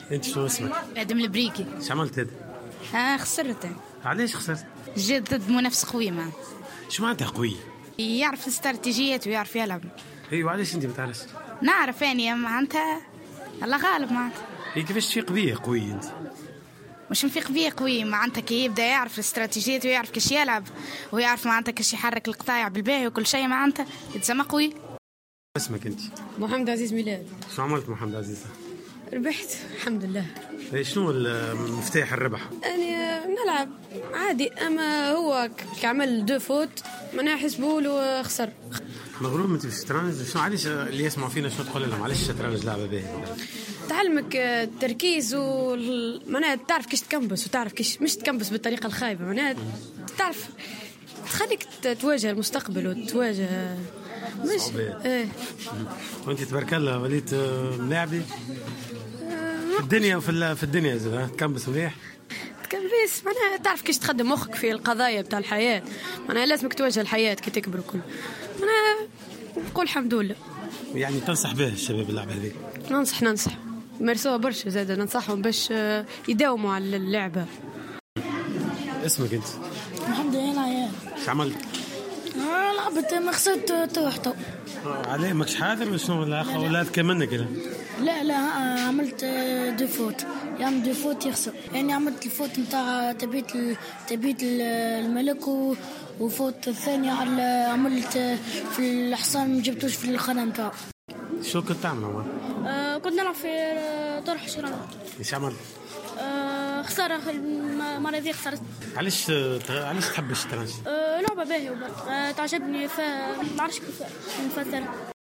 انت شنو اسمك؟ ادم البريكي. ايش عملت هذا؟ خسرت. علاش خسرت؟ جيت ضد منافس قوي معه. شو معناتها قوي؟ يعرف الاستراتيجيات ويعرف يلعب. ايوه علاش انت ما تعرفش؟ نعرف يعني معناتها الله غالب معناتها. هي كيفاش تفيق بيه قوي انت؟ مش نفيق بيه قوي معناتها كي يبدا يعرف الاستراتيجيات ويعرف كيش يلعب ويعرف معناتها كيش يحرك القطاع بالباهي وكل شيء معناتها يتسمى قوي. اسمك انت؟ محمد عزيز ميلاد. شو عملت محمد عزيز؟ ربحت الحمد لله. شنو المفتاح الربح؟ يعني نلعب عادي، اما هو كعمل دو فوت ما حسبوا له خسر. مغروم انت بالشطرنج. شنو علاش اللي يسمعوا فينا شنو تقول لهم علاش الشطرنج لعبه باهيه؟ تعلمك التركيز معناها تعرف كيش تكمبس وتعرف كيش مش تكمبس بالطريقه الخايبه، معناها تعرف تخليك تواجه المستقبل وتواجه مش ايه. وانت تبارك الله وليت ملاعبي في الدنيا وفي الدنيا زين تكمبس مليح. تكمبس معناها تعرف كيش تخدم مخك في القضايا بتاع الحياه، معناها لازمك تواجه الحياه كي تكبر وكل. معناها نقول الحمد لله. يعني تنصح به الشباب اللعبه هذه؟ ننصح يمارسوها برشا، زاد ننصحهم باش يداوموا على اللعبه. اسمك انت؟ محمد عيال. ايش عملت؟ لعبت ما خسرت توحته. عليه ماكش حاضر ولا شنو؟ ولا كملنا كده؟ لا عملت دو فوت، يعمل دو فوت يخسر، يعني عملت الفوت نتاع تبيت الملك وفوت الثانية على عملت في الحصان ما جبتوش في الخانة نتاعو. شو كنت تعمل أول؟ كنت نلعب في طرح شطرنج. ايش عملت؟ خسارة المرة ذي خسرت. علاش تحب الشطرنج؟ لعبة باهية تعجبني، فما نعرفش كيف نفسرها.